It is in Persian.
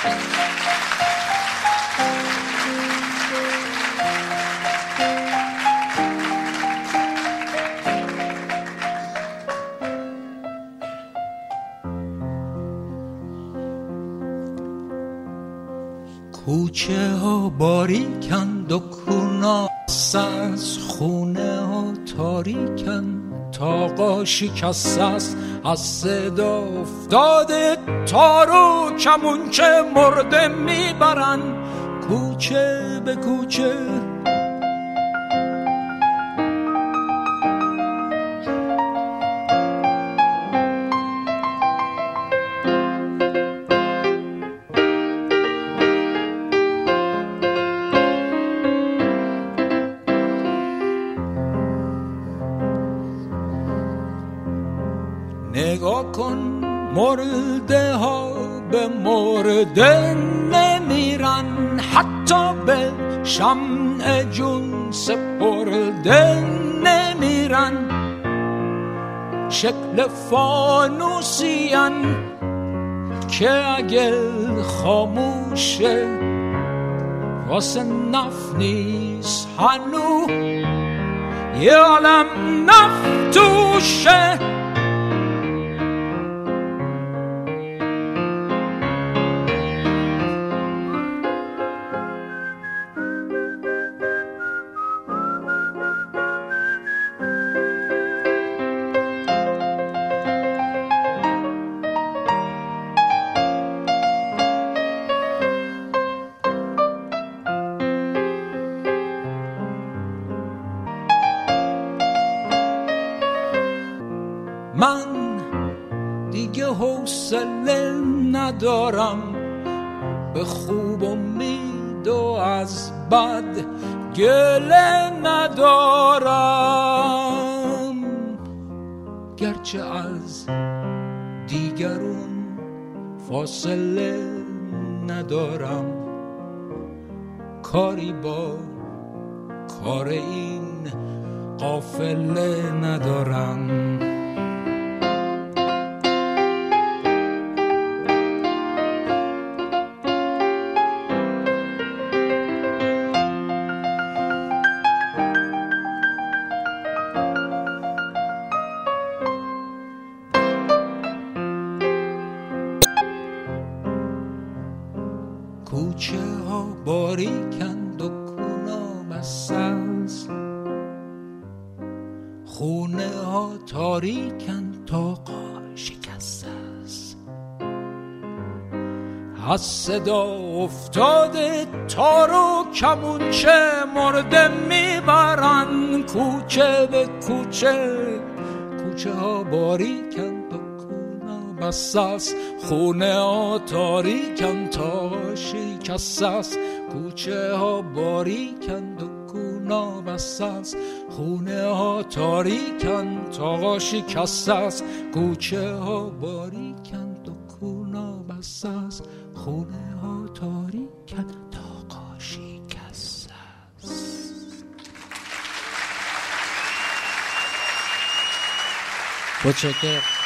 کوچه ها باریکند و کوناس از خونه ها تاریکند، تاقا شکست است از صدا افتاده، تارو کمونچه مرده میبرن کوچه به کوچه. نگاه کن مرده ها به مرده نمیرن، حتی به شمع جون سپرده نمیرن. شکل فانوسین که اگه خاموشه واسه نفت نیست هنو یه عالم نفت توشه. من دیگه حوصله ندارم به خوب امید و از بد گله ندارم، گرچه از دیگرون فاصله ندارم، کاری با کار این قافله ندارم. کوچه ها باریکند و کونا بسته است، خونه ها تاریکند تاقا شکسته است. از صدا افتاده تارو کمونچه مرده میبرن کوچه به کوچه. کوچه ها باریکند و بسته است، خونه ها تاریکند تا شکسته است. کوچه ها باریکند و کونا بسته است، خونه ها تاریکند تا شکسته است. کوچه ها باریکند و کونا بسته است، خونه ها تاریکند تا شکسته است. متشکرم.